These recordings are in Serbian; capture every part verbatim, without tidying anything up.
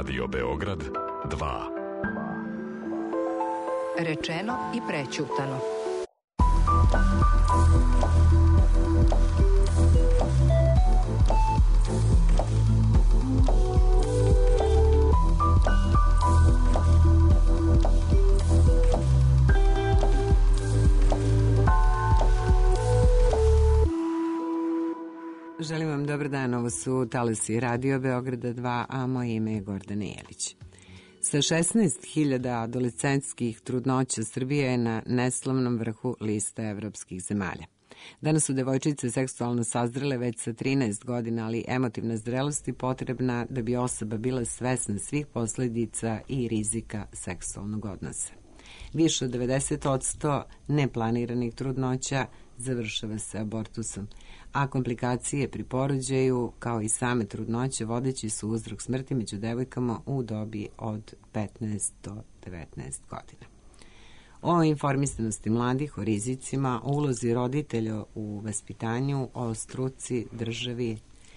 Radio Beograd dva. Rečeno i prećutano. Želim vam dobar dan, ovo su Talasi Radio Beograda dva, a moje ime je Gordana Jelić. Sa šesnaest hiljada adolescentskih trudnoća Srbija je na neslavnom vrhu liste evropskih zemalja. Danas su devojčice seksualno sazrele već sa trinaest godina, ali emotivna zrelost je potrebna da bi osoba bila svesna svih posledica i rizika seksualnog odnosa. Više od devedeset posto neplaniranih trudnoća završava se abortusom, a komplikacije pri porođaju, kao i same trudnoće, vodeći su uzrok smrti među devojkama u dobi od petnaest do devetnaest godina. O informisanosti mladih, o rizicima, o ulozi roditelja u vaspitanju, o struci, državi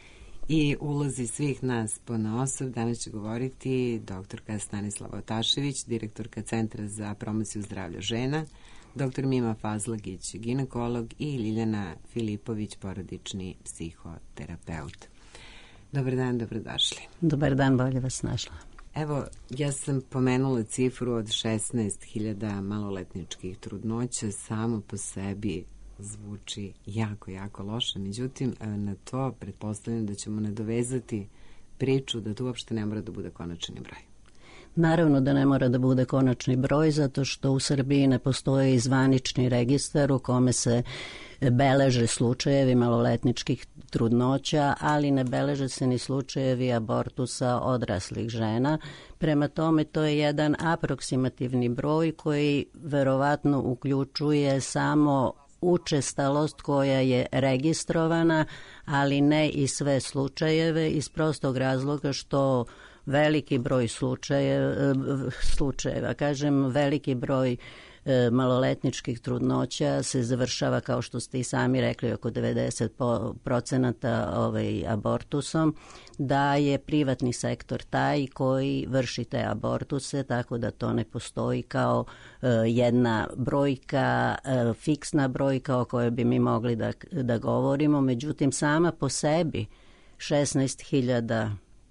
i ulozi svih nas ponaosob danas će govoriti doktorka Stanislava Otašević, direktorka Centra za promociju zdravlja žena, doktor Mima Fazlagić, ginekolog, i Ljiljana Filipović, porodični psihoterapeut. Dobar dan, dobrodošli. Dobar dan, bolje vas našla. Evo, ja sam pomenula cifru od šesnaest hiljada maloletničkih trudnoća, samo po sebi zvuči jako, jako loše. Međutim, na to pretpostavljam da ćemo nadovezati priču da to uopšte ne mora da bude konačni broj. Naravno da ne mora da bude konačni broj, zato što u Srbiji ne postoji zvanični registar u kome se beleže slučajevi maloletničkih trudnoća, ali ne beleže se ni slučajevi abortusa odraslih žena. Prema tome, to je jedan aproksimativni broj koji verovatno uključuje samo učestalost koja je registrovana, ali ne i sve slučajeve, iz prostog razloga što veliki broj slučajeva, slučajeva, kažem, veliki broj e, maloletničkih trudnoća se završava, kao što ste i sami rekli, oko devedeset procenata ovaj, abortusom, da je privatni sektor taj koji vrši te abortuse, tako da to ne postoji kao e, jedna brojka, e, fiksna brojka o kojoj bi mi mogli da, da govorimo. Međutim, sama po sebi šesnaest hiljada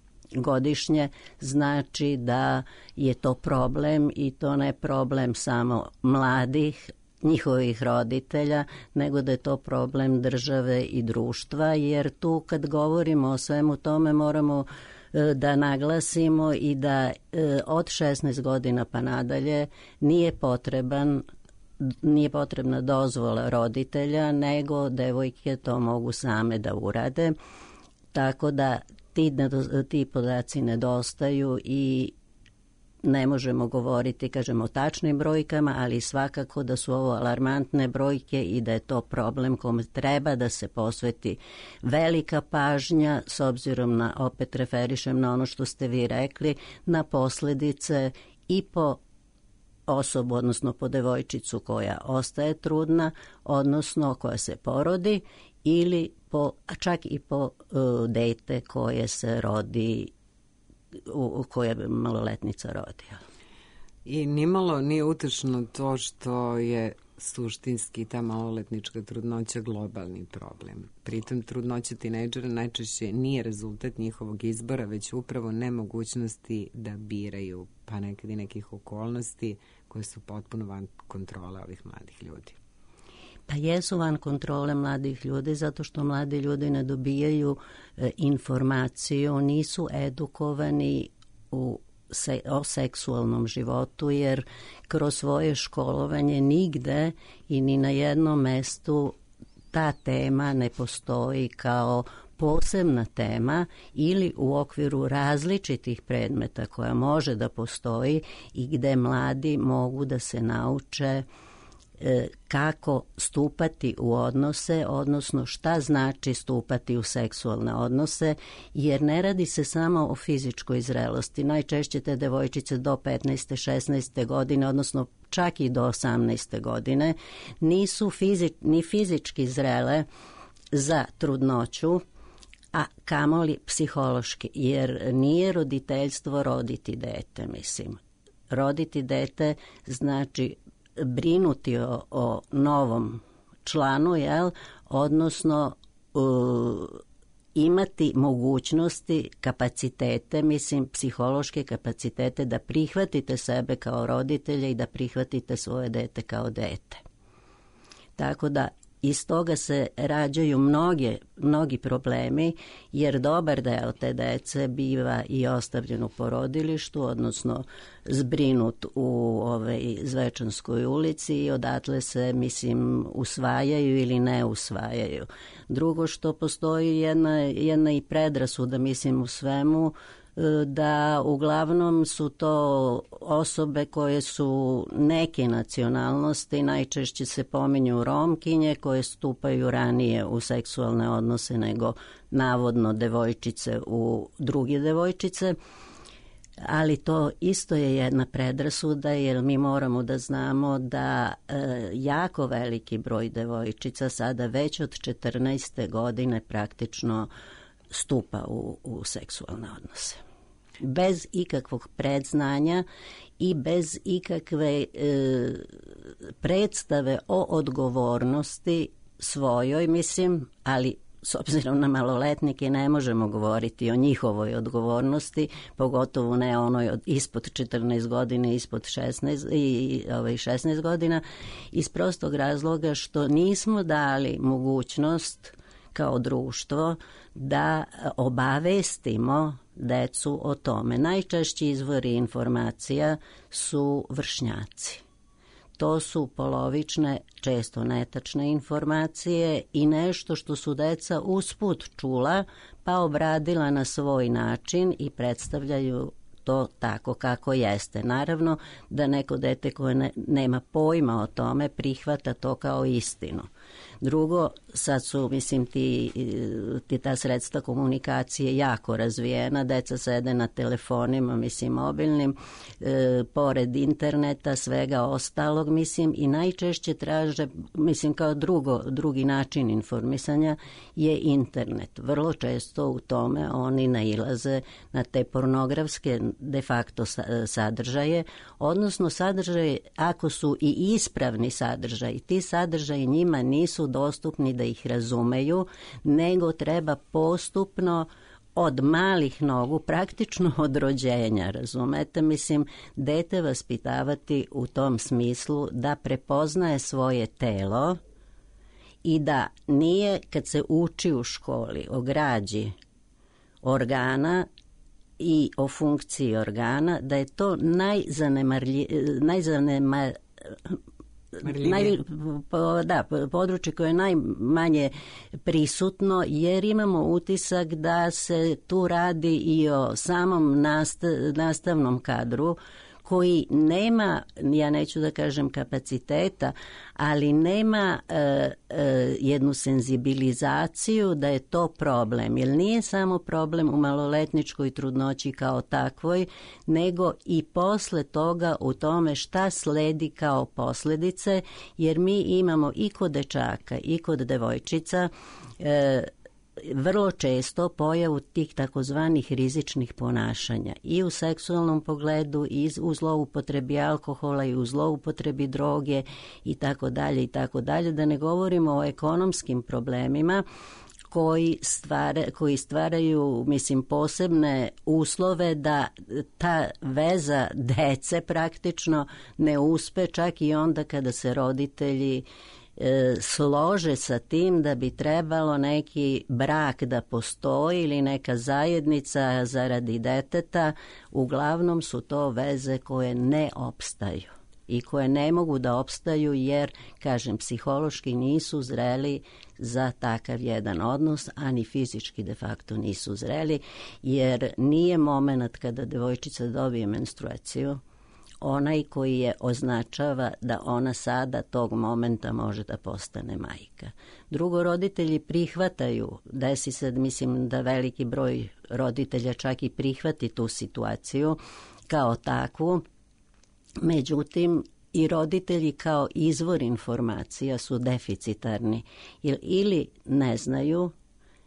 godišnje znači da je to problem, i to ne problem samo mladih, njihovih roditelja, nego da je to problem države i društva, jer tu kad govorimo o svemu tome moramo da naglasimo i da od šesnaest godina pa nadalje nije potreban nije potrebna dozvola roditelja, nego devojke to mogu same da urade, tako da Ti, ti podaci nedostaju i ne možemo govoriti, kažemo, o tačnim brojkama, ali svakako da su ovo alarmantne brojke i da je to problem kome treba da se posveti velika pažnja, s obzirom na, opet referišem na ono što ste vi rekli, na posledice i po osobu, odnosno po devojčicu koja ostaje trudna, odnosno koja se porodi, ili po, a čak i po uh, dete koje se rodi, u, koje maloletnica rodi. I nimalo nije utešno to što je suštinski ta maloletnička trudnoća globalni problem. Pritom trudnoća tinejdžera najčešće nije rezultat njihovog izbora, već upravo nemogućnosti da biraju, pa nekad i nekih okolnosti koje su potpuno van kontrole ovih mladih ljudi. Pa jesu van kontrole mladih ljudi, zato što mladi ljudi ne dobijaju e, informaciju, nisu edukovani u se, o seksualnom životu, jer kroz svoje školovanje nigde i ni na jednom mestu ta tema ne postoji kao posebna tema ili u okviru različitih predmeta koja može da postoji i gde mladi mogu da se nauče kako stupati u odnose, odnosno šta znači stupati u seksualne odnose, jer ne radi se samo o fizičkoj zrelosti. Najčešće te devojčice do petnaeste, šesnaeste godine, odnosno čak i do osamnaeste godine, nisu fizi, ni fizički zrele za trudnoću, a kamoli psihološki, jer nije roditeljstvo roditi dete, mislim. Roditi dete znači brinuti o, o novom članu, jel? Odnosno uh, imati mogućnosti, kapacitete, mislim psihološke kapacitete da prihvatite sebe kao roditelje i da prihvatite svoje dete kao dete. Tako da iz toga se rađaju mnoge, mnogi problemi, jer dobar deo te dece biva i ostavljen u porodilištu, odnosno zbrinut u ovaj, Zvečanskoj ulici i odatle se, mislim, usvajaju ili ne usvajaju. Drugo što postoji jedna, jedna i predrasuda, mislim, u svemu, da uglavnom su to osobe koje su neke nacionalnosti, najčešće se pominju Romkinje koje stupaju ranije u seksualne odnose nego navodno devojčice u druge devojčice, ali to isto je jedna predrasuda jer mi moramo da znamo da e, jako veliki broj devojčica sada već od četrnaeste godine praktično stupa u, u seksualne odnose. Bez ikakvog predznanja i bez ikakve e, predstave o odgovornosti svojoj, mislim, ali s obzirom na maloletnike ne možemo govoriti o njihovoj odgovornosti, pogotovo ne onoj od ispod četrnaest godina, ispod šesnaest i ovaj šesnaest godina, iz prostog razloga što nismo dali mogućnost kao društvo da obavestimo decu o tome. Najčešći izvori informacija su vršnjaci. To su polovične, često netačne informacije i nešto što su deca usput čula pa obradila na svoj način i predstavljaju to tako kako jeste. Naravno da neko dete koje ne, nema pojma o tome prihvata to kao istinu. Drugo, sad su, mislim, ti, ti ta sredstva komunikacije jako razvijena, deca sede na telefonima, mislim, mobilnim, e, pored interneta, svega ostalog, mislim, i najčešće traže, mislim, kao drugo, drugi način informisanja je internet. Vrlo često u tome oni nailaze na te pornografske de facto sadržaje, odnosno sadržaje, ako su i ispravni sadržaji, ti sadržaji njima nisu dostupni da ih razumeju, nego treba postupno od malih nogu, praktično od rođenja, razumete? Mislim, dete vaspitavati u tom smislu da prepoznaje svoje telo i da nije, kad se uči u školi o građi organa i o funkciji organa, da je to najzanemarlji, najzanemar, Naj, da, područje koje je najmanje prisutno, jer imamo utisak da se tu radi i o samom nastav, nastavnom kadru koji nema, ja neću da kažem kapaciteta, ali nema e, e, jednu senzibilizaciju da je to problem. Jer nije samo problem u maloletničkoj trudnoći kao takvoj, nego i posle toga u tome šta sledi kao posljedice, jer mi imamo i kod dečaka i kod devojčica e, vrlo često pojavu tih takozvanih rizičnih ponašanja i u seksualnom pogledu i u zloupotrebi alkohola i u zloupotrebi droge i tako dalje i tako dalje, da ne govorimo o ekonomskim problemima koji, stvara, koji stvaraju, mislim, posebne uslove da ta veza dece praktično ne uspe čak i onda kada se roditelji e, slože sa tim da bi trebalo neki brak da postoji ili neka zajednica zaradi deteta. Uglavnom su to veze koje ne opstaju i koje ne mogu da opstaju jer, kažem, psihološki nisu zreli za takav jedan odnos, a ni fizički de facto nisu zreli, jer nije moment kada devojčica dobije menstruaciju onaj koji je označava da ona sada tog momenta može da postane majka. Drugo, roditelji prihvataju, desi se, mislim da veliki broj roditelja čak i prihvati tu situaciju kao takvu. Međutim, i roditelji kao izvor informacija su deficitarni ili ne znaju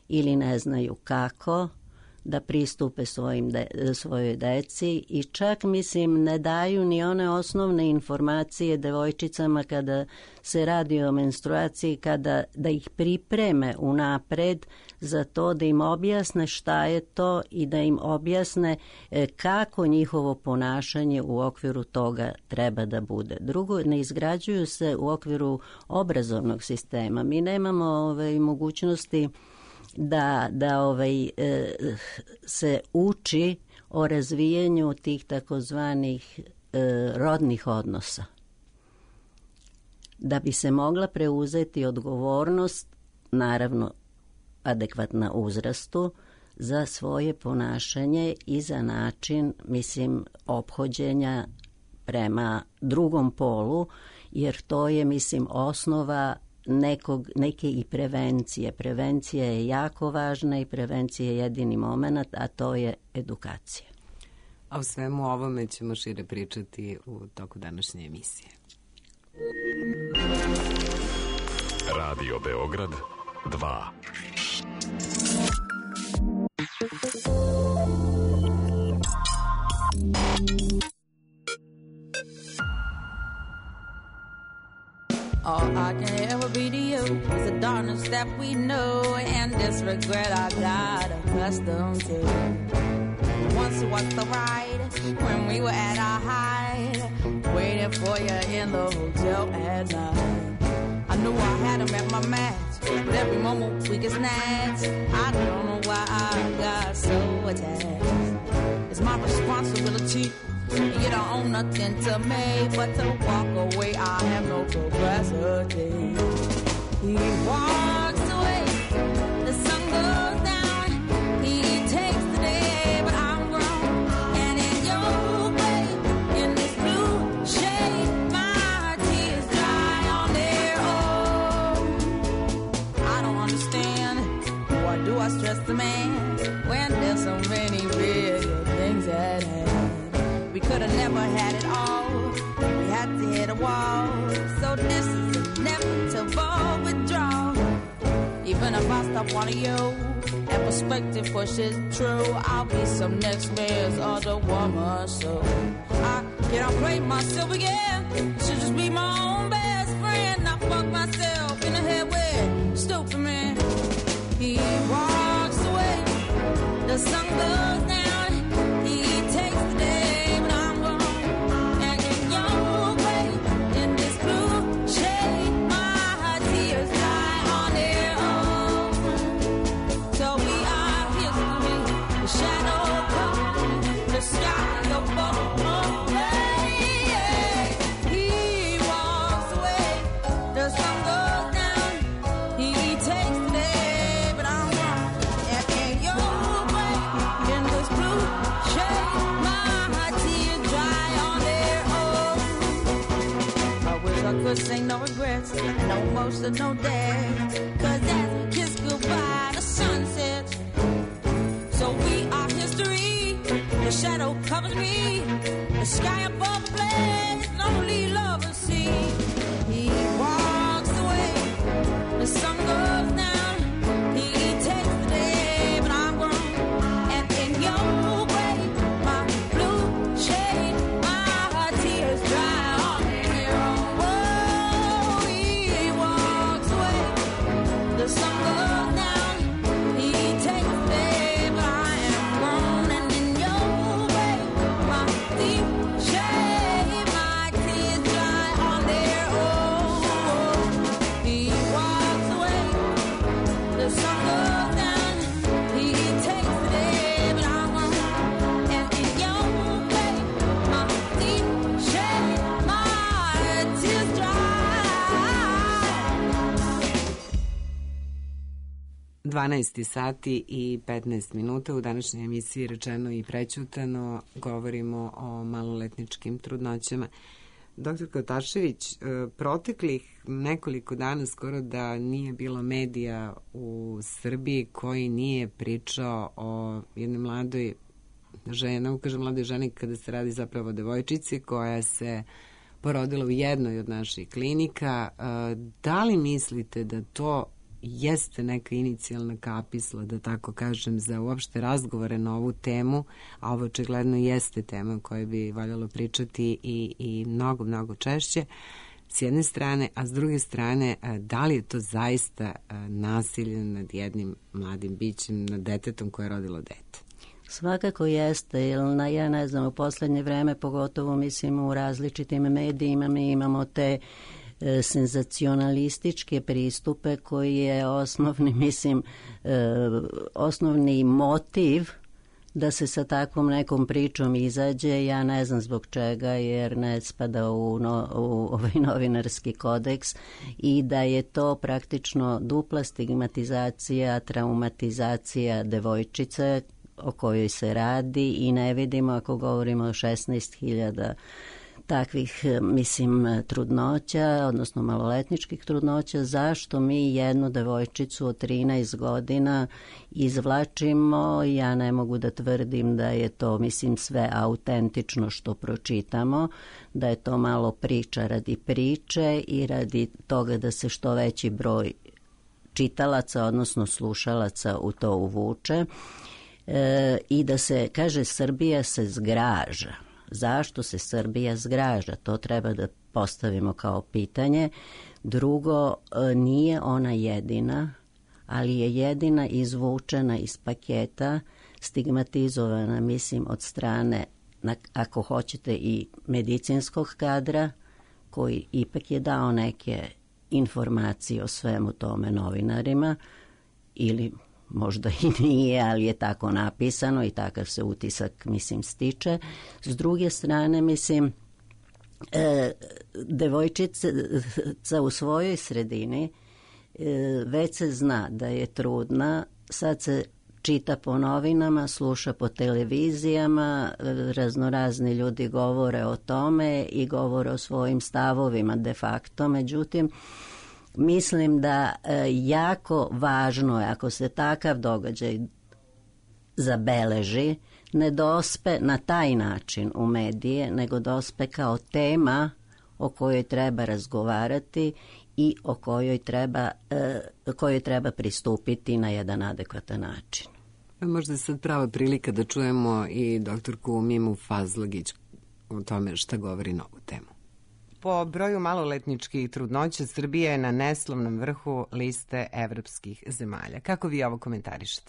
ili ne znaju kako da pristupe svojim de, svojoj deci i čak, mislim, ne daju ni one osnovne informacije devojčicama kada se radi o menstruaciji, kada da ih pripreme unapred za to, da im objasne šta je to i da im objasne kako njihovo ponašanje u okviru toga treba da bude. Drugo, ne izgrađuju se u okviru obrazovnog sistema. Mi nemamo ove mogućnosti da, da ovaj, e, se uči o razvijanju tih takozvanih e, rodnih odnosa. Da bi se mogla preuzeti odgovornost, naravno adekvatna uzrastu, za svoje ponašanje i za način, mislim, ophođenja prema drugom polu, jer to je, mislim, osnova nekog, neke i prevencije. Prevencija je jako važna i prevencija je jedini moment, a to je edukacija. A o svemu ovome ćemo šire pričati u toku današnje emisije. Radio Beograd dva. All I can ever be to you is the darkness that we know and this regret I got accustomed to. Once was the ride when we were at our height, waiting for you in the hotel at night. I knew I had him at my match, but every moment we get snatched. I don't know why I got so attached. It's my responsibility. You don't own nothing to me but to walk away. I have no capacity. He walks away, the sun goes down. He takes the day, but I'm grown. And in your way, in this blue shade, my tears dry on their own. I don't understand, why do I stress the man when there's so many bigger things at hand? We could have never had it all. We had to hit a wall. So this is inevitable withdrawal. Even if I stop wanting you and perspective pushes true, I'll be some next man's other woman. So I can't play myself again. Should just be my own best friend. I fuck myself in the head with stupid man. He walks away. The sun goes down. He takes the day. Ain't no regrets, no emotion, no days. Cause as we kiss goodbye, the sun sets. So we are history. The shadow covers me. The sky above the blaze, lonely lovers see. He walks away. The sun goes down. He takes the day, but I'm grown. And in your way, my blue shade, my tears dry. The sun goes down, he takes the day, but I am grown. And in your way, my deep shade, my tears dry on their own. He walks away, the sun goes down, he takes the day, but I'm grown. And in your way, my deep shade, my tears dry. dvanaest sati i petnaest minuta. U današnjoj emisiji Rečeno i prećutano govorimo o maloletničkim trudnoćama. Doktor Kotašević, proteklih nekoliko dana skoro da nije bilo medija u Srbiji koji nije pričao o jednoj mladoj ženi, ukažem mladoj ženi kada se radi zapravo o devojčici koja se porodila u jednoj od naših klinika. Da li mislite da to jeste neka inicijalna kapisla, da tako kažem, za uopšte razgovore na ovu temu, a ovo očigledno jeste tema o kojoj bi valjalo pričati i, i mnogo, mnogo češće, s jedne strane, a s druge strane, da li je to zaista nasilje nad jednim mladim bićem, nad detetom koje je rodilo dete? Svakako jeste, jer na, ja ne znam, u poslednje vreme, pogotovo mislim u različitim medijima, mi imamo te e, senzacionalističke pristupe koji je osnovni, mislim, e, osnovni motiv da se sa takvom nekom pričom izađe. Ja ne znam zbog čega, jer ne spada u, no, u ovaj novinarski kodeks i da je to praktično dupla stigmatizacija, traumatizacija devojčice o kojoj se radi i ne vidimo, ako govorimo o šesnaest hiljada takvih, mislim, trudnoća, odnosno maloletničkih trudnoća, zašto mi jednu devojčicu od trinaest godina izvlačimo. Ja ne mogu da tvrdim da je to, mislim, sve autentično što pročitamo, da je to malo priča radi priče i radi toga da se što veći broj čitalaca, odnosno slušalaca u to uvuče. E, i da se, kaže, Srbija se zgraža. Zašto se Srbija zgraža? To treba da postavimo kao pitanje. Drugo, nije ona jedina, ali je jedina izvučena iz paketa, stigmatizovana, mislim, od strane, ako hoćete, i medicinskog kadra, koji ipak je dao neke informacije o svemu tome novinarima, ili možda i nije, ali je tako napisano i takav se utisak, mislim, stiče. S druge strane, mislim, e, devojčica u svojoj sredini e, već se zna da je trudna, sad se čita po novinama, sluša po televizijama, raznorazni ljudi govore o tome i govore o svojim stavovima de facto, međutim, mislim da e, jako važno je, ako se takav događaj zabeleži, ne dospe na taj način u medije, nego dospe kao tema o kojoj treba razgovarati i o kojoj treba, e, kojoj treba pristupiti na jedan adekvatan način. Možda je sad prava prilika da čujemo i doktorku Mimu Fazlagić o tome šta govori na ovu temu. Po broju maloletničkih trudnoća Srbija je na neslavnom vrhu liste evropskih zemalja. Kako vi ovo komentarišete?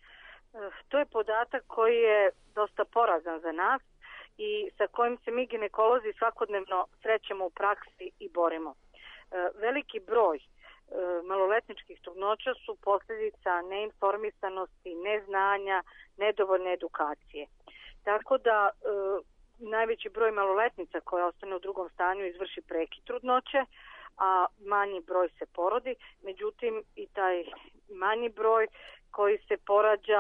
To je podatak koji je dosta porazan za nas i sa kojim se mi ginekolozi svakodnevno srećemo u praksi i borimo. Veliki broj maloletničkih trudnoća su posljedica neinformisanosti, neznanja, nedovoljne edukacije. Tako da najveći broj maloletnica koja ostane u drugom stanju izvrši prekid trudnoće, a manji broj se porodi. Međutim, i taj manji broj koji se porađa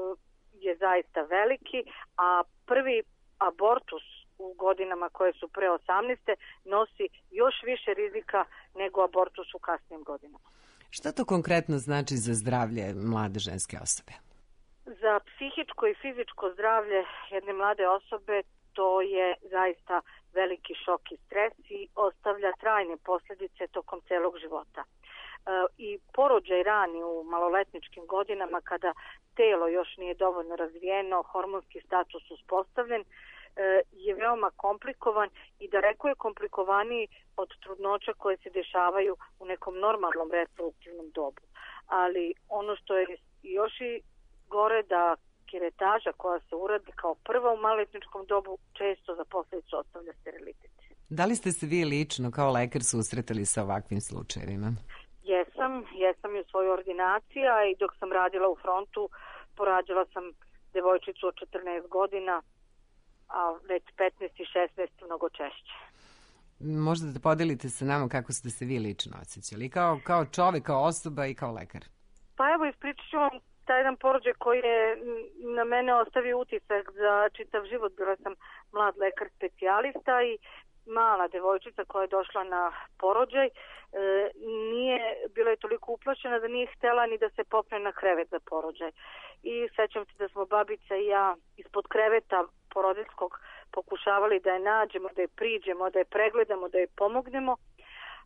je zaista veliki, a prvi abortus u godinama koje su pre osamnaeste nosi još više rizika nego abortus u kasnijim godinama. Šta to konkretno znači za zdravlje mlade ženske osobe? Za psihičko i fizičko zdravlje jedne mlade osobe to je zaista veliki šok i stres i ostavlja trajne posljedice tokom celog života. E, I porođaj rani u maloletničkim godinama, kada telo još nije dovoljno razvijeno, hormonski status uspostavljen, e, je veoma komplikovan i daleko je komplikovaniji od trudnoća koje se dešavaju u nekom normalnom reproduktivnom dobu. Ali ono što je još i gore, da kiretaža koja se uradi kao prva u maloletničkom dobu često za posljedicu ostavlja sterilitet. Da li ste se vi lično kao lekar susretali sa ovakvim slučajevima? Jesam, jesam i u svojoj ordinaciji, a i dok sam radila u frontu porađala sam devojčicu od četrnaest godina, a već petnaest i šesnaest mnogo češće. Možda da podelite sa nama kako ste se vi lično osjećali, kao, kao čovjek, kao osoba i kao lekar? Pa evo, ispričat ću vam taj jedan porođaj koji je na mene ostavio utisak za čitav život. Bila sam mlad lekar specijalista i mala devojčica koja je došla na porođaj e, nije, bila je toliko uplašena da nije htjela ni da se popne na krevet za porođaj. I sećam se da smo babica i ja ispod kreveta porodiljskog pokušavali da je nađemo, da je priđemo, da je pregledamo, da je pomognemo,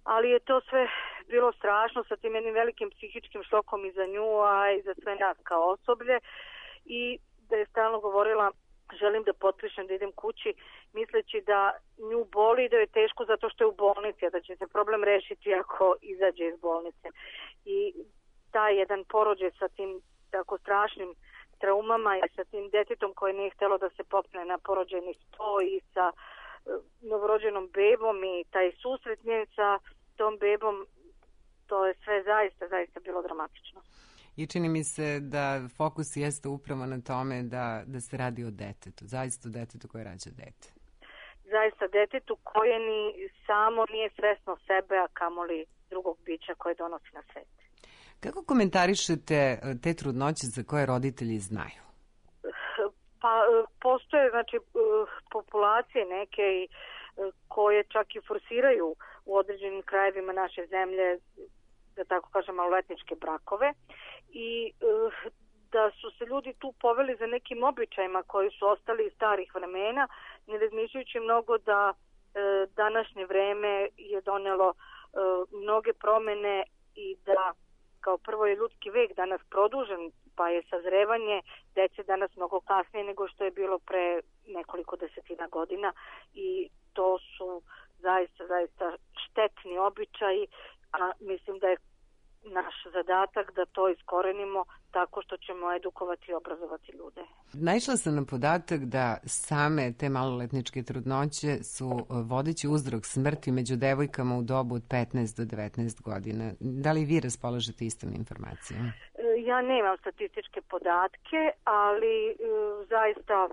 ali je to sve bilo strašno sa tim jednim velikim psihičkim šokom i za nju, a i za sve nas kao osoblje, i da je stalno govorila želim da potpišem da idem kući, misleći da nju boli i da je teško zato što je u bolnici, a da će se problem rešiti ako izađe iz bolnice. I taj jedan porođaj sa tim tako strašnim traumama i sa tim detetom koje nije htjelo da se popne na porođajni sto i sa novorođenom bebom i taj susret njen sa tom bebom, to je sve zaista, zaista bilo dramatično. I čini mi se da fokus jeste upravo na tome da, da se radi o detetu, zaista o detetu koje rađa dete. Zaista detetu koje ni samo nije svesno sebe, a kamoli drugog bića koje donosi na svet. Kako komentarišete te trudnoće za koje roditelji znaju? Pa postoje znači populacije neke koje čak i forsiraju u određenim krajevima naše zemlje, da tako kažem, maloletničke brakove, i da su se ljudi tu poveli za nekim običajima koji su ostali iz starih vremena, ne razmišljajući mnogo da današnje vreme je donelo mnoge promene i da kao prvo je ljudski vek danas produžen, pa je sazrevanje dece danas mnogo kasnije nego što je bilo pre nekoliko desetina godina, i to su zaista, zaista štetni običaji, a mislim da je naš zadatak da to iskorenimo tako što ćemo edukovati i obrazovati ljude. Naišla sam na podatak da same te maloletničke trudnoće su vodeći uzrok smrti među devojkama u dobu od petnaest do devetnaest godina. Da li vi raspolažete istom informacijom? Ja nemam statističke podatke, ali zaista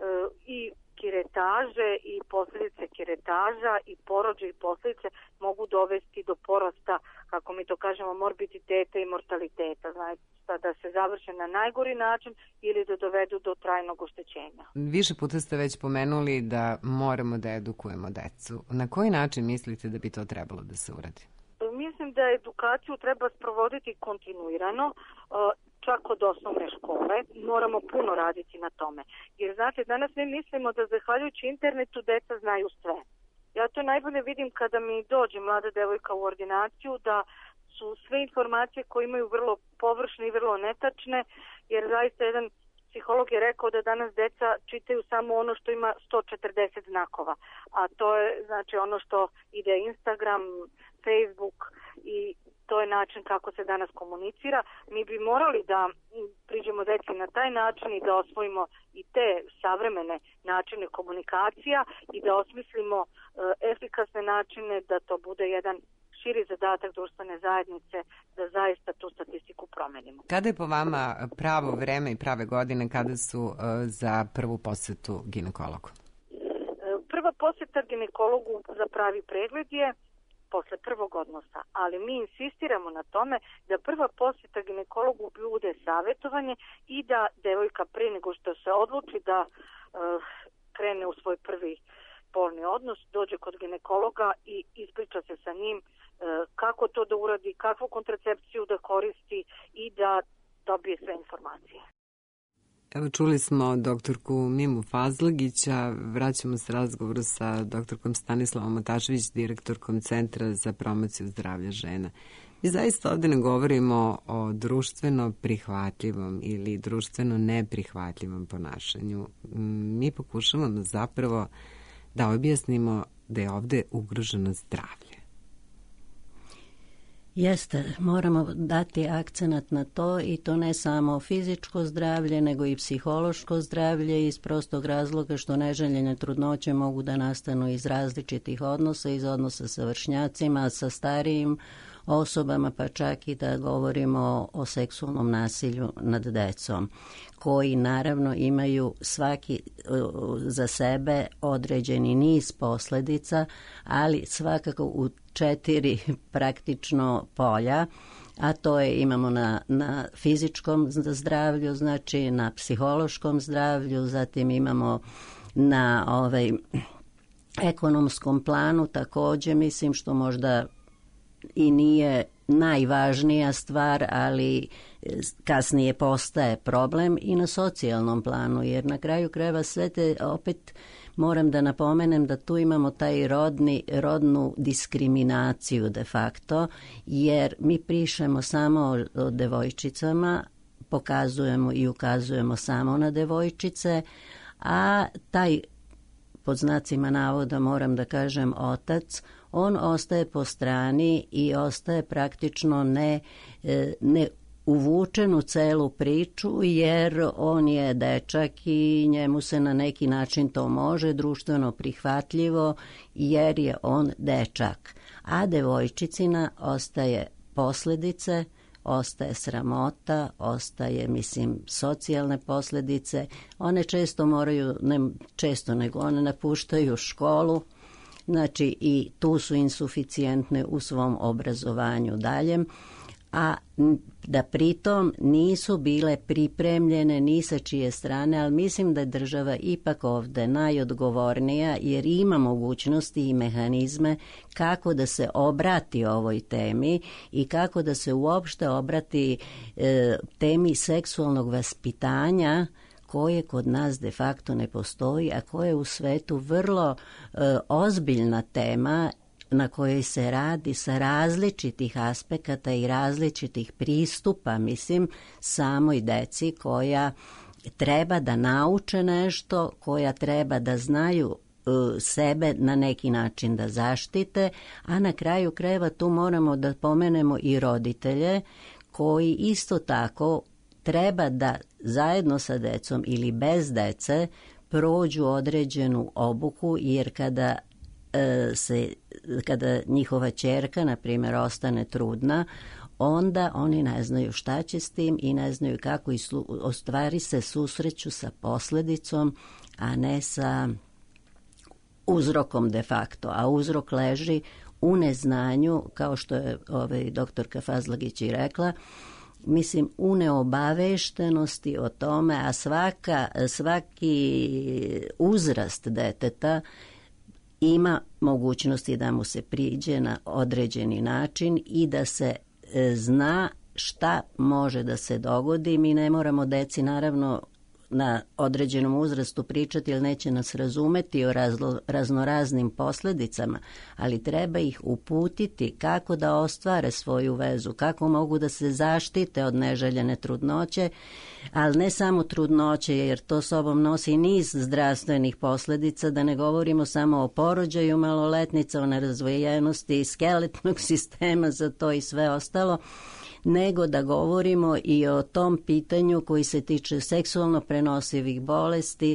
i kiretaže i posljedice kiretaža i porođaj i posljedice mogu dovesti do porasta, kako mi to kažemo, morbiditeta i mortaliteta. Znači da se završe na najgori način ili da dovedu do trajnog oštećenja. Više puta ste već pomenuli da moramo da edukujemo decu. Na koji način mislite da bi to trebalo da se uradi? Mislim da edukaciju treba sprovoditi kontinuirano, čak od osnovne škole. Moramo puno raditi na tome. Jer znate, danas mi mislimo da zahvaljujući internetu deca znaju sve. Ja to najbolje vidim kada mi dođe mlada devojka u ordinaciju, da su sve informacije koje imaju vrlo površne i vrlo netačne, jer zaista jedan psiholog je rekao da danas deca čitaju samo ono što ima sto četrdeset znakova, a to je znači ono što ide Instagram, Facebook, i to je način kako se danas komunicira. Mi bi morali da priđemo deci na taj način i da osvojimo i te savremene načine komunikacija i da osmislimo efikasne načine da to bude jedan širi zadatak društvene zajednice, da zaista tu statistiku promenimo. Kada je po vama pravo vreme i prave godine kada su uh, za prvu posjetu ginekologu? Prva posjeta ginekologu za pravi pregled je posle prvog odnosa, ali mi insistiramo na tome da prva posjeta ginekologu bude savjetovanje i da devojka pre nego što se odluči da uh, krene u svoj prvi polni odnos, dođe kod ginekologa i ispriča se sa njim kako to da uradi, kakvu kontracepciju da koristi i da dobije sve informacije. Evo, čuli smo doktorku Mimu Fazlagića, vraćamo se razgovoru sa doktorkom Stanislavom Matašević, direktorkom Centra za promociju zdravlja žena. Mi zaista ovdje ne govorimo o društveno prihvatljivom ili društveno neprihvatljivom ponašanju. Mi pokušavamo zapravo da objasnimo da je ovdje ugroženo zdravlje. Jeste, moramo dati akcenat na to, i to ne samo fizičko zdravlje, nego i psihološko zdravlje, iz prostog razloga što neželjene trudnoće mogu da nastanu iz različitih odnosa, iz odnosa sa vršnjacima, sa starijim osobama, pa čak i da govorimo o seksualnom nasilju nad decom, koji naravno imaju svaki za sebe određeni niz posljedica, ali svakako u četiri praktično polja, a to je imamo na, na fizičkom zdravlju, znači na psihološkom zdravlju, zatim imamo na ovaj ekonomskom planu također, mislim što možda i nije najvažnija stvar, ali kasnije postaje problem i na socijalnom planu, jer na kraju krajeva sve te, opet moram da napomenem da tu imamo taj rodni, rodnu diskriminaciju de facto, jer mi pišemo samo o, o devojčicama, pokazujemo i ukazujemo samo na devojčice, a taj, pod znacima navoda moram da kažem, otac, on ostaje po strani i ostaje praktično ne, ne uvučen u celu priču, jer on je dečak i njemu se na neki način to može društveno prihvatljivo, jer je on dečak. A devojčicina ostaje posljedice, ostaje sramota, ostaje, mislim, socijalne posljedice. One često moraju, ne često, nego one napuštaju školu, znači i tu su insuficijentne u svom obrazovanju daljem, a da pritom nisu bile pripremljene ni sa čije strane, ali mislim da je država ipak ovde najodgovornija, jer ima mogućnosti i mehanizme kako da se obrati ovoj temi i kako da se uopšte obrati e, temi seksualnog vaspitanja, koje kod nas de facto ne postoji, a koje je u svetu vrlo e, ozbiljna tema na kojoj se radi sa različitih aspekata i različitih pristupa, mislim, samoj deci koja treba da nauče nešto, koja treba da znaju e, sebe na neki način da zaštite, a na kraju krajeva tu moramo da pomenemo i roditelje koji isto tako treba da zajedno sa decom ili bez dece prođu određenu obuku, jer kada e, se kada njihova ćerka, na primjer, ostane trudna, onda oni ne znaju šta će s tim i ne znaju kako i ostvari se susreću sa posljedicom, a ne sa uzrokom de facto. A uzrok leži u neznanju, kao što je ovaj, doktorka Fazlagić i rekla, mislim, u neobaveštenosti o tome, a svaka, svaki uzrast deteta ima mogućnosti da mu se priđe na određeni način i da se e, zna šta može da se dogodi. Mi ne moramo deci naravno na određenom uzrastu pričati, jer neće nas razumeti o razlo, raznoraznim posljedicama, ali treba ih uputiti kako da ostvare svoju vezu, kako mogu da se zaštite od neželjene trudnoće, ali ne samo trudnoće, jer to sobom nosi niz zdravstvenih posljedica, da ne govorimo samo o porođaju maloletnica, o nerazvojenosti skeletnog sistema za to i sve ostalo, nego da govorimo i o tom pitanju koji se tiče seksualno prenosivih bolesti,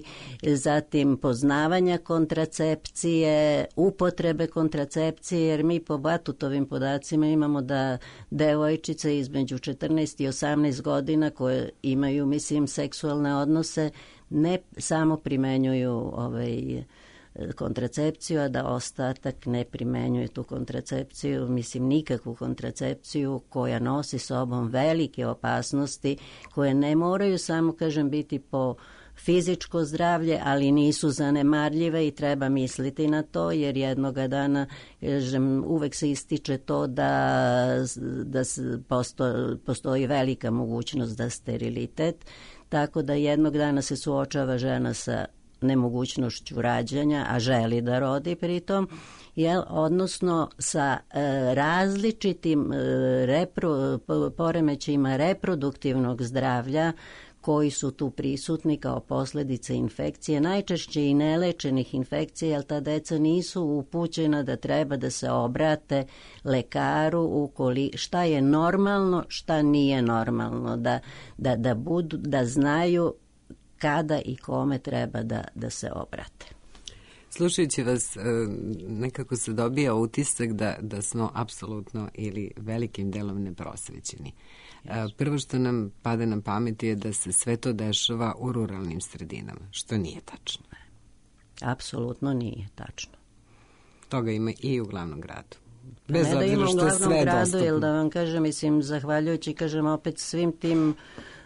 zatim poznavanja kontracepcije, upotrebe kontracepcije, jer mi po Batutovim podacima imamo da devojčice između četrnaest i osamnaest godina koje imaju, mislim, seksualne odnose, ne samo primenjuju ovaj kontracepciju, a da ostatak ne primenjuje tu kontracepciju, mislim nikakvu kontracepciju koja nosi sobom velike opasnosti, koje ne moraju samo, kažem, biti po fizičko zdravlje, ali nisu zanemarljive i treba misliti na to, jer jednoga dana, kažem, uvek se ističe to da, da posto, postoji velika mogućnost da sterilitet, tako da jednog dana se suočava žena sa nemogućnošću rađanja, a želi da rodi pritom, jel, odnosno sa e, različitim e, repro, poremećajima reproduktivnog zdravlja koji su tu prisutni kao posljedice infekcije, najčešće i nelečenih infekcija, jer ta deca nisu upućena da treba da se obrate lekaru ukoli, šta je normalno, šta nije normalno, da, da, da, budu, da znaju kada i kome treba da, da se obrate. Slušajući vas, nekako se dobija utisak da, da smo apsolutno ili velikim delom neprosvećeni. Prvo što nam pada na pamet je da se sve to dešava u ruralnim sredinama, što nije tačno. Apsolutno nije tačno. Toga ima i u glavnom gradu. Bez ne da ima u glavnom gradu, jer da vam kažem, mislim, zahvaljujući, kažem, opet svim tim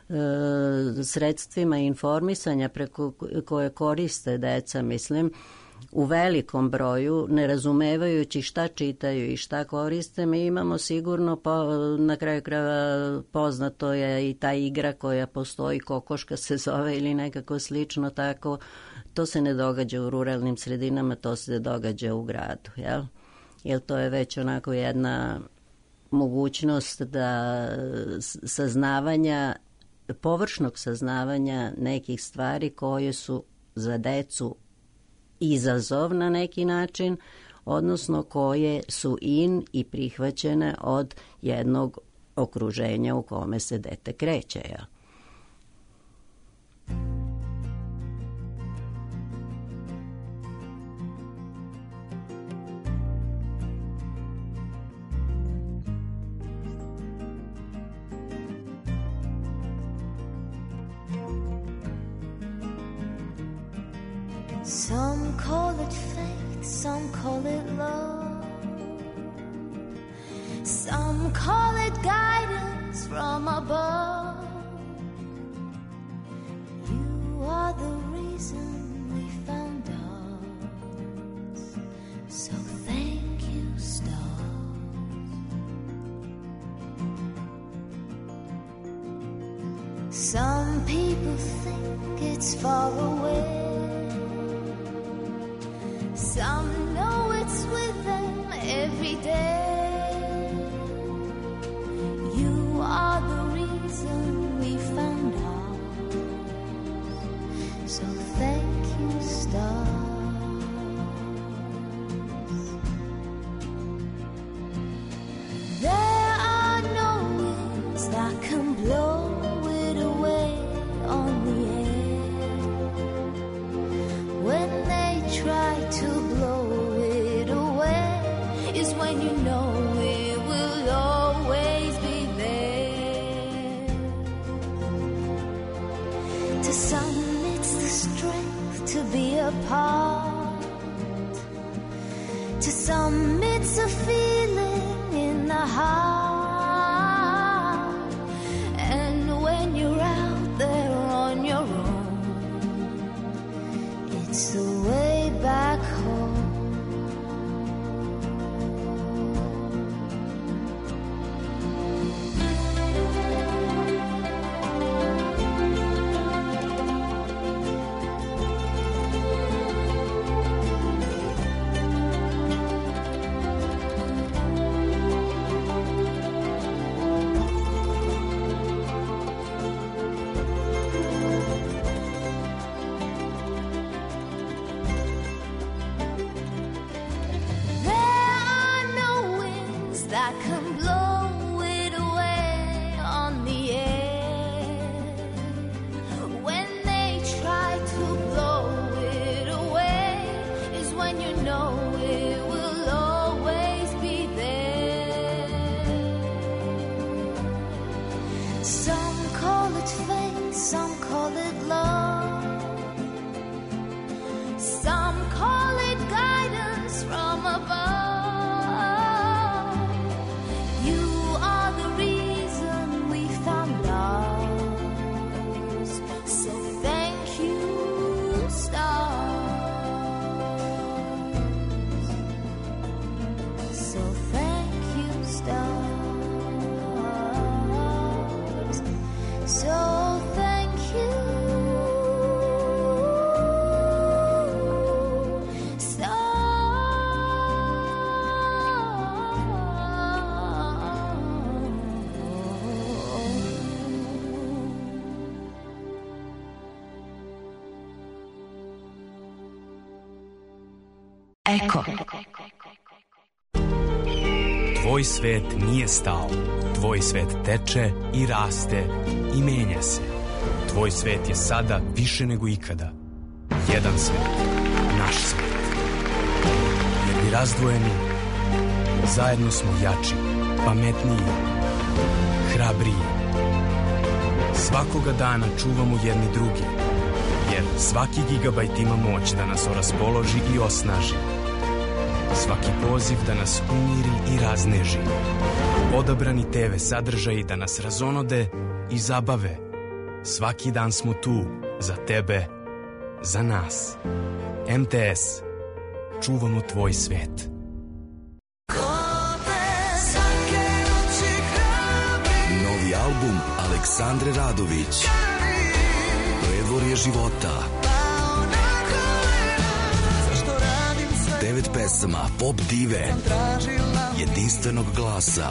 sredstvima informisanja preko koje koriste deca, mislim, u velikom broju, ne razumevajući šta čitaju i šta koriste, mi imamo sigurno, po, na kraju krajeva poznato je i ta igra koja postoji, kokoška se zove ili nekako slično, tako to se ne događa u ruralnim sredinama, to se događa u gradu, jel? Jer to je već onako jedna mogućnost da saznavanja, površnog saznavanja nekih stvari koje su za decu izazov na neki način, odnosno koje su in i prihvaćene od jednog okruženja u kome se dete kreće. Ja. Some call it fate, some call it love, some call it guidance from above. You are the reason we found us, so thank you, stars. Some people think it's far away, some know it's with them every day. You are the reason we found ours, so thank you, stars. There are no winds that can blow it away on the air. When they try to blow it away is when you know it will always be there. To some it's the strength to be apart, to some it's a feeling in the heart. And when you're out there on your own, it's the way back home. That can blow it away on the air. When they try to blow it away is when you know it will always be there. Some call it fate, some call it love, some call it guidance from above. Eko. Tvoj svet nije stao. Tvoj svet teče i raste i menja se. Tvoj svet je sada više nego ikada. Jedan svet. Naš svet. Jer mi razdvojeni, zajedno smo jači, pametniji, hrabriji. Svakoga dana čuvamo jedni drugi, jer svaki gigabajt ima moć da nas oraspoloži i osnaži. Svaki poziv da nas umiri i razneži. Odabrani te ve sadržaji da nas razonode i zabave. Svaki dan smo tu, za tebe, za nas. M T S. čuvamo tvoj svet. Novi album Aleksandre Radović, Predvorje života. Devet pesama pop dive, jedinstvenog glasa.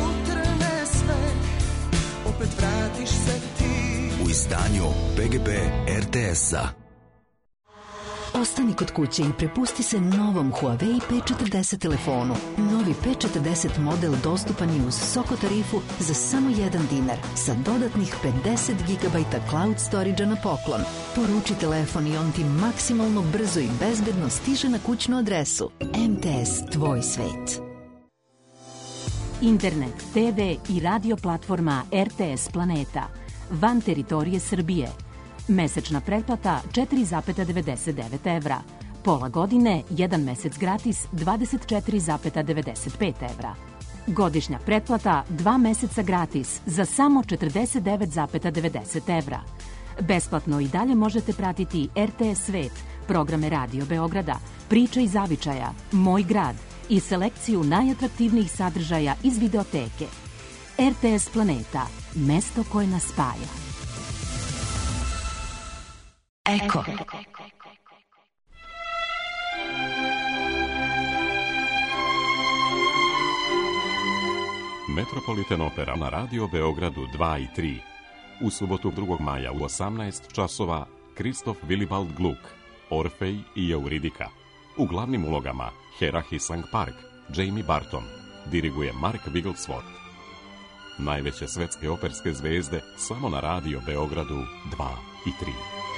U izdanju P G P R T S-a. Ostani kod kuće i prepusti se novom Huawei P četrdeset telefonu. Novi P četrdeset model dostupan je uz Soko tarifu za samo jedan dinar sa dodatnih pedeset gigabajta cloud storage-a na poklon. Poruči telefon i on ti maksimalno brzo i bezbedno stiže na kućnu adresu. M T S, tvoj svet. Internet, T V i radio platforma R T S Planeta. Van teritorije Srbije. Mesečna pretplata četiri zarez devedeset devet evra. Pola godine, jedan mesec gratis dvadeset četiri zarez devedeset pet evra. Godišnja pretplata dva meseca gratis za samo četrdeset devet zarez devedeset evra. Besplatno i dalje možete pratiti R T S Svet, programe Radio Beograda, Priča i zavičaja, Moj grad i selekciju najatraktivnijih sadržaja iz videoteke. R T S Planeta, mesto koje nas spaja. Eko. Metropolitan Opera na Radio Beogradu dva i tri. U subotu drugog maja u osamnaest časova Kristof Willibald Gluck, Orfej i Euridika. U glavnim ulogama Hera Hisang Park, Jamie Barton. Diriguje Mark Wigglesworth. Najveće svetske operske zvezde samo na Radio Beogradu dva i tri.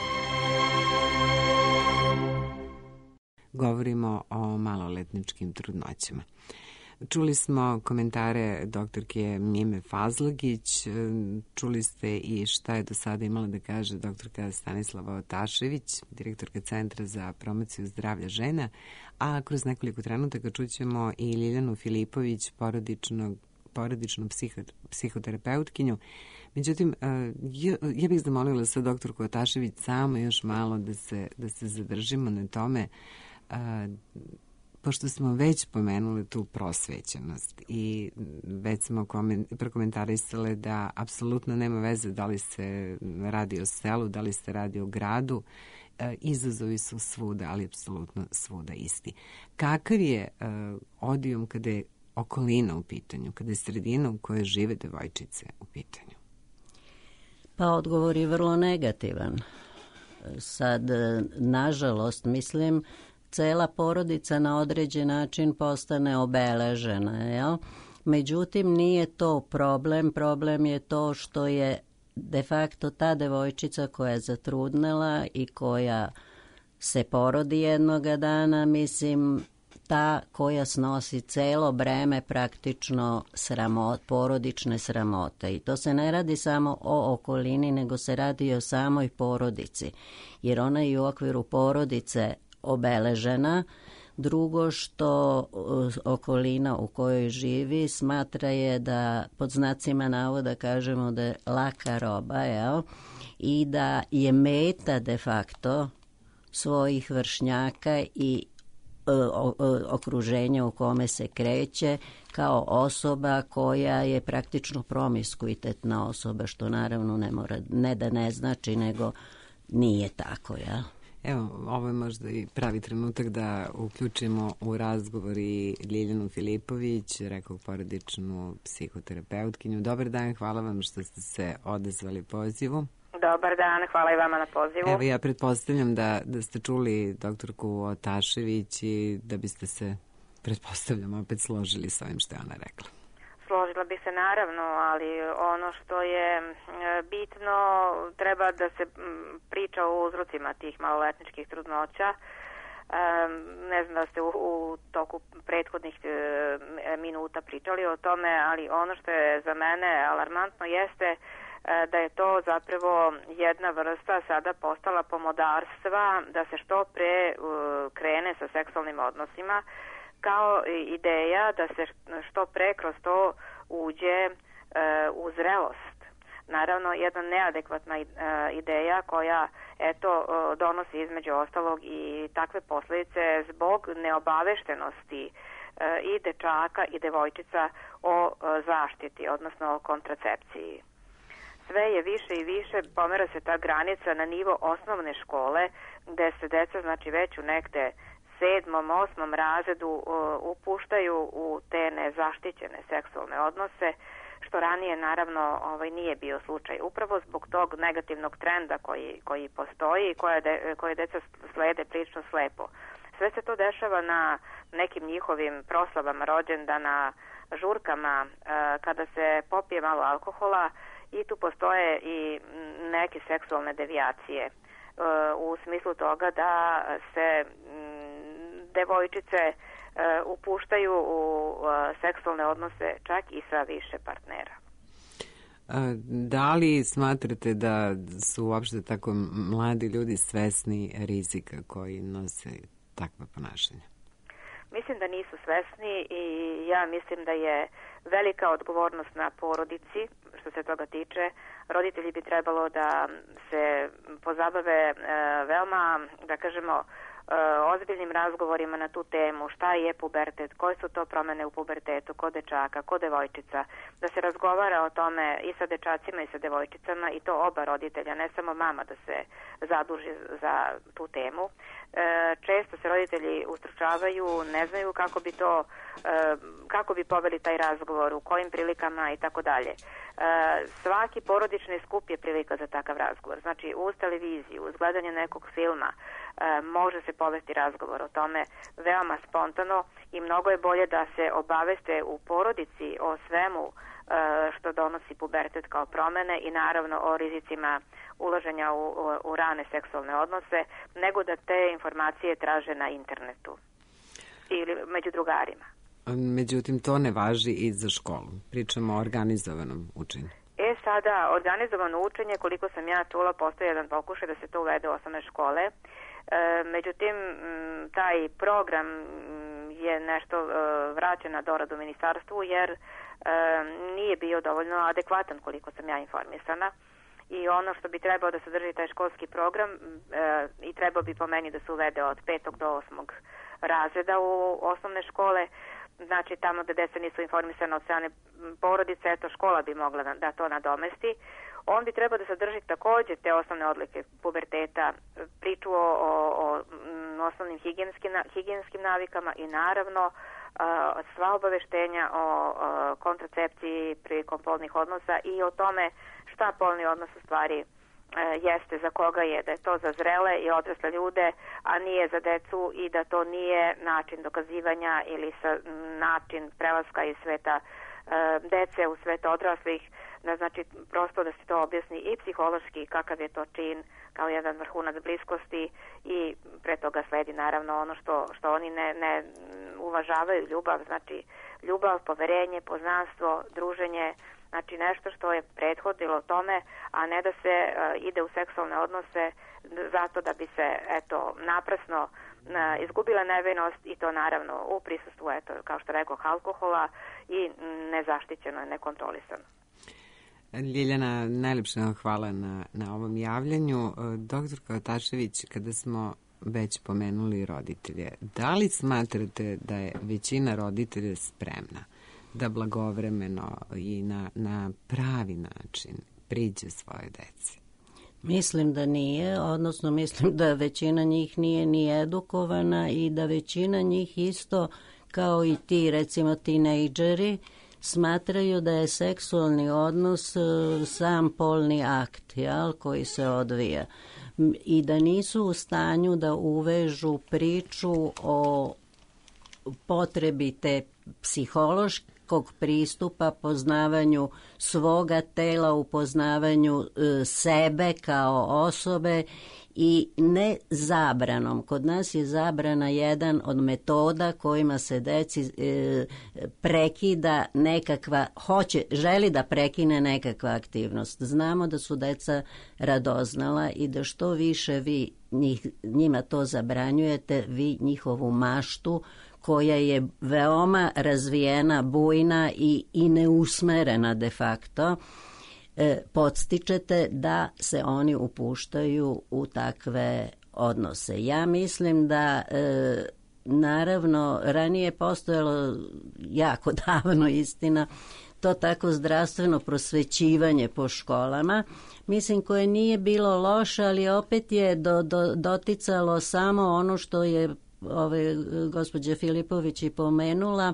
Govorimo o maloletničkim trudnoćama. Čuli smo komentare doktorke Mime Fazlagić, čuli ste i šta je do sada imala da kaže doktorka Stanislava Otašević, direktorka Centra za promociju zdravlja žena, a kroz nekoliko trenutaka čućemo i Ljiljanu Filipović, porodičnog porodičnu psiho, psihoterapeutkinju. Međutim, ja, ja bih zamolila sa doktorku Otašević samo još malo da se, da se zadržimo na tome, a, pošto smo već pomenuli tu prosvećenost i već smo prokomentarisale da apsolutno nema veze da li se radi o selu, da li se radi o gradu, a, izazovi su svuda, ali apsolutno svuda isti. Kakav je a, odijum kada je okolina u pitanju, kada je sredina u kojoj žive devojčice u pitanju? Pa odgovor je vrlo negativan. Sad, nažalost, mislim, cela porodica na određen način postane obeležena, jel? Međutim, nije to problem. Problem je to što je de facto ta devojčica koja je zatrudnela i koja se porodi jednoga dana, mislim, ta koja snosi celo breme praktično sramot, porodične sramote. I to se ne radi samo o okolini, nego se radi i o samoj porodici. Jer ona je u okviru porodice obeležena. Drugo što okolina u kojoj živi smatra je da, pod znacima navoda kažemo da je laka roba, jel? I da je meta de facto svojih vršnjaka i okruženja u kome se kreće kao osoba koja je praktično promiskuitetna osoba, što naravno ne mora, ne da ne znači, nego nije tako, ja. Evo, ovo je možda i pravi trenutak da uključimo u razgovor i Ljiljanu Filipović, rekao porodičnu psihoterapeutkinju. Dobar dan, hvala vam što ste se odazvali pozivu. Dobar dan, hvala i vama na pozivu. Evo, ja pretpostavljam da, da ste čuli doktorku Otašević i da biste se, pretpostavljam, opet složili s ovim što je ona rekla. Složila bi se naravno, ali ono što je bitno, treba da se priča o uzrocima tih maloletničkih trudnoća. Ne znam da ste u, u toku prethodnih minuta pričali o tome, ali ono što je za mene alarmantno jeste da je to zapravo jedna vrsta sada postala pomodarstva da se što pre krene sa seksualnim odnosima, kao ideja da se što pre kroz to uđe u zrelost. naravno jedna neadekvatna ideja koja eto donosi između ostalog i takve posljedice zbog neobaveštenosti i dečaka i devojčica o zaštiti, odnosno o kontracepciji. Sve je više i više, pomera se ta granica na nivo osnovne škole, gde se deca, znači već u negde sedmom, osmom razredu upuštaju u te nezaštićene seksualne odnose, što ranije naravno ovaj, nije bio slučaj. Upravo zbog tog negativnog trenda koji, koji postoji i koje, de, koje deca slede prilično slepo. Sve se to dešava na nekim njihovim proslavama rođendana, žurkama, kada se popije malo alkohola i tu postoje i neke seksualne devijacije u smislu toga da se devojčice upuštaju u seksualne odnose čak i sa više partnera. Da li smatrate da su uopšte tako mladi ljudi svesni rizika koji nose takva ponašanja? Mislim da nisu svesni i ja mislim da je velika odgovornost na porodici što se toga tiče. Roditelji bi trebalo da se pozabave veoma, da kažemo, ozbiljnim razgovorima na tu temu, šta je pubertet, koje su to promene u pubertetu, kod dečaka, kod devojčica, da se razgovara o tome i sa dečacima i sa devojčicama i to oba roditelja, ne samo mama da se zaduži za tu temu. E, često se roditelji ustručavaju, ne znaju kako bi to, e, kako bi poveli taj razgovor, u kojim prilikama i tako dalje. Svaki porodični skup je prilika za takav razgovor. Znači, uz televiziju, uz gledanje nekog filma e, može se povesti razgovor o tome veoma spontano i mnogo je bolje da se obaveste u porodici o svemu e, što donosi pubertet kao promene i naravno o rizicima ulaženja u, u, u rane seksualne odnose, nego da te informacije traže na internetu ili među drugarima. Međutim, to ne važi i za školu. Pričamo o organizovanom učenju. E sada, organizovano učenje, koliko sam ja čula, postoji jedan pokušaj da se to uvede u osnovne škole. E, međutim, taj program je nešto e, vraćen na doradu ministarstvu jer e, nije bio dovoljno adekvatan koliko sam ja informisana. I ono što bi trebao da sadrži taj školski program e, i trebao bi po meni da se uvede od petog do osmog razreda u osnovne škole, znači tamo gde deca nisu informisana od strane porodice, eto škola bi mogla da to nadomesti. On bi trebao da sadrži takođe te osnovne odlike puberteta, priču o, o, o osnovnim higijenskim, higijenskim navikama i naravno a, sva obaveštenja o, o kontracepciji prilikom polnih odnosa i o tome šta polni odnos u stvari jeste, za koga je, da je to za zrele i odrasle ljude, a nije za decu i da to nije način dokazivanja ili sa, način prelaska iz sveta e, dece u svet odraslih, da znači prosto da se to objasni i psihološki kakav je to čin kao jedan vrhunac bliskosti i pre toga sledi naravno ono što, što oni ne, ne uvažavaju ljubav, znači ljubav, poverenje, poznanstvo, druženje, znači nešto što je prethodilo tome, a ne da se uh, ide u seksualne odnose zato da bi se, eto, naprasno uh, izgubila nevinost i to naravno u prisustvu, eto, kao što rekao, alkohola i nezaštićeno, nekontrolisano. Ljiljana, najlepše vam hvala na, na ovom javljanju. Doktorka Otačević, kada smo već pomenuli roditelje, da li smatrate da je većina roditelja spremna da blagovremeno i na, na pravi način priđe svoje deci? Mislim da nije, odnosno mislim da većina njih nije ni edukovana i da većina njih isto kao i ti, recimo tinejdžeri, smatraju da je seksualni odnos sam polni akt, jel, koji se odvija i da nisu u stanju da uvežu priču o potrebi te psihološkog pristupa, poznavanju svoga tela, upoznavanju e, sebe kao osobe i ne zabranom. Kod nas je zabrana jedan od metoda kojima se deci e, prekida nekakva, hoće, želi da prekine nekakva aktivnost. Znamo da su deca radoznala i da što više vi njih, njima to zabranjujete, vi njihovu maštu koja je veoma razvijena, bujna i, i neusmerena de facto, e, podstičete da se oni upuštaju u takve odnose. Ja mislim da e, naravno ranije postojalo jako davno, istina, to tako zdravstveno prosvećivanje po školama, mislim koje nije bilo loše, ali opet je do, do, doticalo samo ono što je ove, gospođa Filipović i pomenula,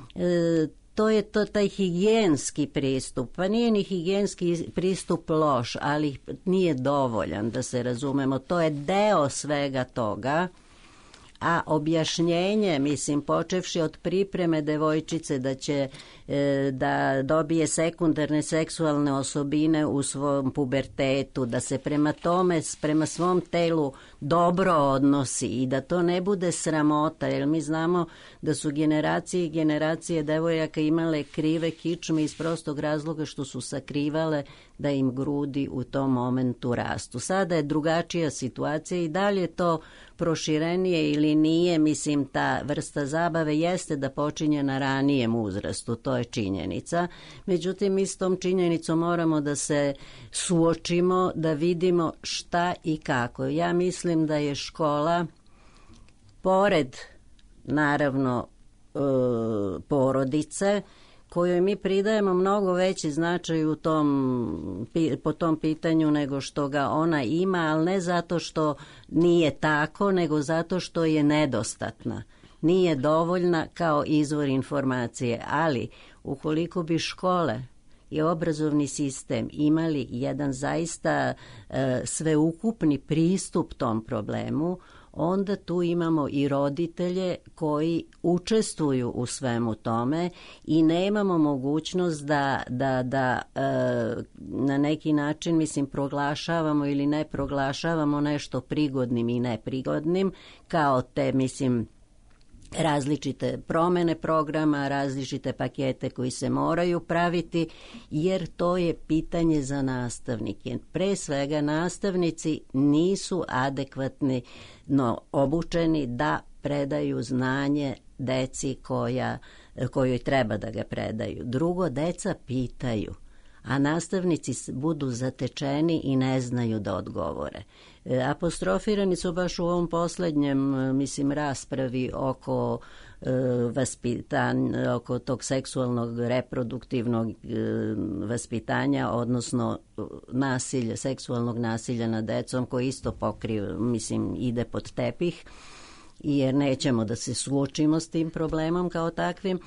e, to je to taj higijenski pristup, pa nije ni higijenski pristup loš, ali nije dovoljan, da se razumemo, to je deo svega toga. A objašnjenje, mislim, počevši od pripreme devojčice da će e, da dobije sekundarne seksualne osobine u svom pubertetu, da se prema tome, prema svom telu dobro odnosi i da to ne bude sramota, jer mi znamo da su generacije i generacije devojaka imale krive kičme iz prostog razloga što su sakrivale da im grudi u tom momentu rastu. Sada je drugačija situacija i dalje to proširenije ili nije, mislim, ta vrsta zabave jeste da počinje na ranijem uzrastu, to je činjenica. Međutim, mi s tom činjenicom moramo da se suočimo, da vidimo šta i kako. Ja mislim da je škola, pored, naravno, e, porodice, kojoj mi pridajemo mnogo veći značaj u tom, po tom pitanju nego što ga ona ima, ali ne zato što nije tako, nego zato što je nedostatna. Nije dovoljna kao izvor informacije, ali ukoliko bi škole i obrazovni sistem imali jedan zaista e, sveukupni pristup tom problemu, onda tu imamo i roditelje koji učestvuju u svemu tome i nemamo mogućnost da, da, da e, na neki način, mislim, proglašavamo ili ne proglašavamo nešto prigodnim i neprigodnim, kao te, mislim, različite promene programa, različite pakete koji se moraju praviti, jer to je pitanje za nastavnike. Pre svega, nastavnici nisu adekvatni no obučeni da predaju znanje deci koja, kojoj treba da ga predaju. Drugo, deca pitaju, a nastavnici budu zatečeni i ne znaju da odgovore. Apostrofirani su baš u ovom poslednjem, mislim, raspravi oko e, vaspitanja, oko tog seksualnog reproduktivnog e, vaspitanja, odnosno nasilja, seksualnog nasilja nad decom, koji isto pokriva, mislim, ide pod tepih, jer nećemo da se suočimo s tim problemom kao takvim,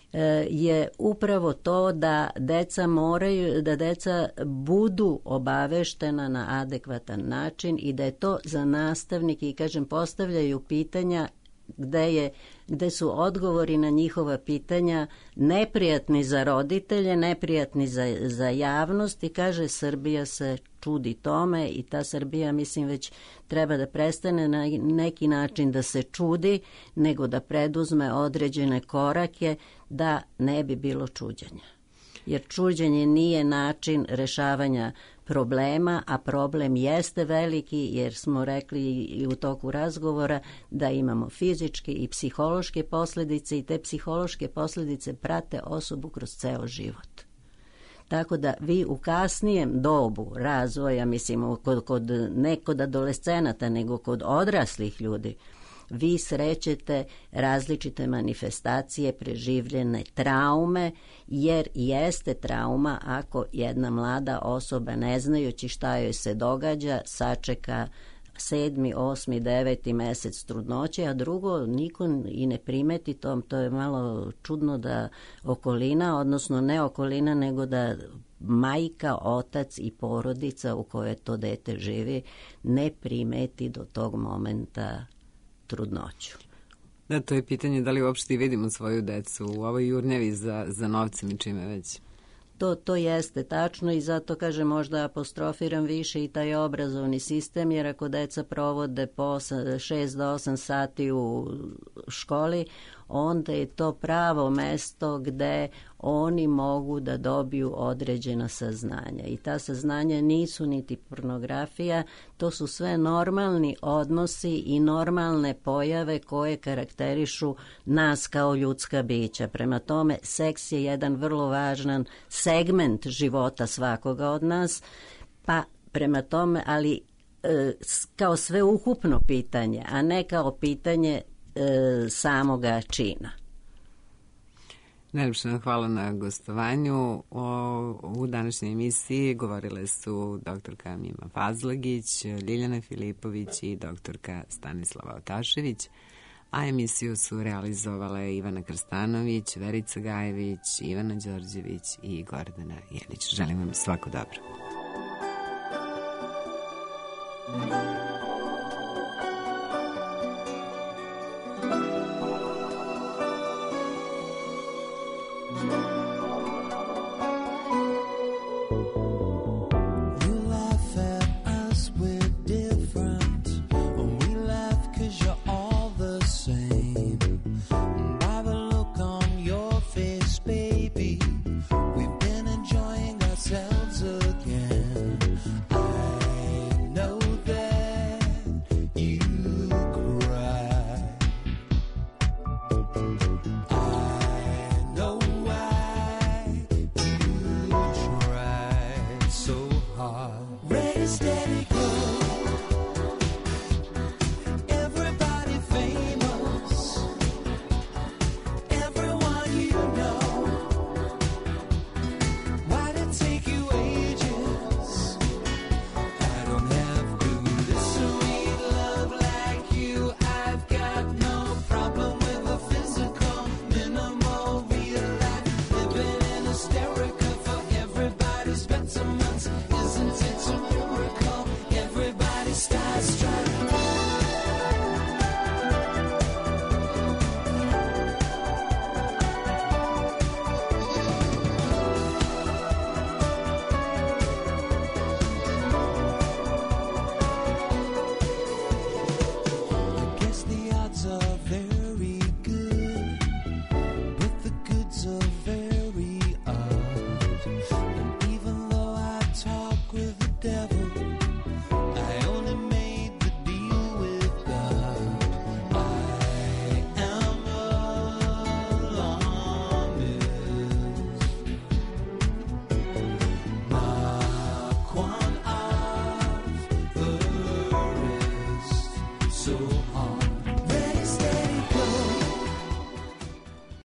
je upravo to da deca moraju, da deca budu obaveštena na adekvatan način i da je to za nastavnike, i kažem, postavljaju pitanja gde, je, gde su odgovori na njihova pitanja neprijatni za roditelje, neprijatni za, za javnost, i kaže, Srbija se čudi tome i ta Srbija, mislim, već treba da prestane na neki način da se čudi, nego da preduzme određene korake da ne bi bilo čuđenja. Jer čuđenje nije način rešavanja problema, a problem jeste veliki, jer smo rekli i u toku razgovora da imamo fizičke i psihološke posljedice i te psihološke posljedice prate osobu kroz ceo život. Tako da vi u kasnijem dobu razvoja, mislim, kod, kod, ne kod adolescenata, nego kod odraslih ljudi, vi srećete različite manifestacije, preživljene traume, jer jeste trauma ako jedna mlada osoba, ne znajući šta joj se događa, sačeka sedmi, osmi, deveti mesec trudnoće, a drugo niko i ne primeti to. To je malo čudno da okolina, odnosno ne okolina, nego da majka, otac i porodica u kojoj to dete živi ne primeti do tog momenta trudnoću. Da, to je pitanje da li uopšte vidimo svoju decu u ovoj jurnjevi za, za novcem i čime već. To, to jeste tačno i zato, kažem, možda apostrofiram više i taj obrazovni sistem, jer ako deca provode po šest do osam sati u školi, onda je to pravo mesto gde oni mogu da dobiju određena saznanja. I ta saznanja nisu niti pornografija, to su sve normalni odnosi i normalne pojave koje karakterišu nas kao ljudska bića. Prema tome, seks je jedan vrlo važan segment života svakoga od nas, pa prema tome, ali e, kao sveukupno pitanje, a ne kao pitanje e, samoga čina. Najlepše vam hvala na gostovanju. O, u današnjoj emisiji govorile su doktorka Mima Fazlagić, Ljiljana Filipović i doktorka Stanislava Otašević, a emisiju su realizovale Ivana Krstanović, Verica Gajević, Ivana Đorđević i Gordana Jelić. Želim vam svako dobro.